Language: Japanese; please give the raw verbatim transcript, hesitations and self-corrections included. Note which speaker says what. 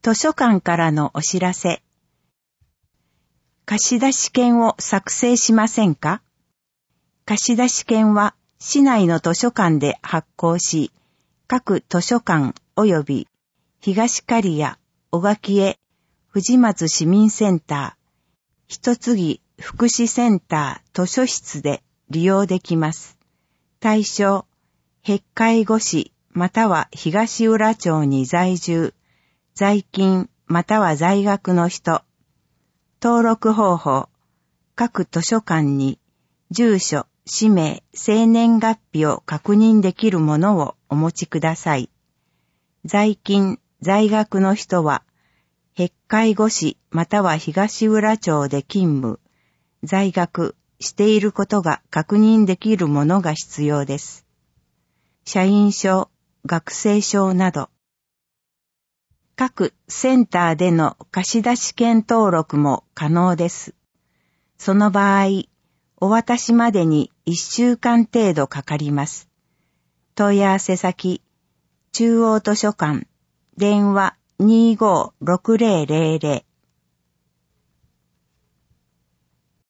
Speaker 1: 図書館からのお知らせ。貸出券を作成しませんか？貸出券は市内の図書館で発行し、各図書館及び東刈谷、小垣江、藤松市民センター、一杉福祉センター図書室で利用できます。対象、僻海五市または東浦町に在住、在勤または在学の人。登録方法、各図書館に住所、氏名、生年月日を確認できるものをお持ちください。在勤、在学の人は、僻海五市または東浦町で勤務、在学していることが確認できるものが必要です。社員証、学生証など。各センターでの貸出券登録も可能です。その場合、お渡しまでにいっしゅうかん程度かかります。問い合わせ先、中央図書館、電話 にーごーろくぜろぜろぜろ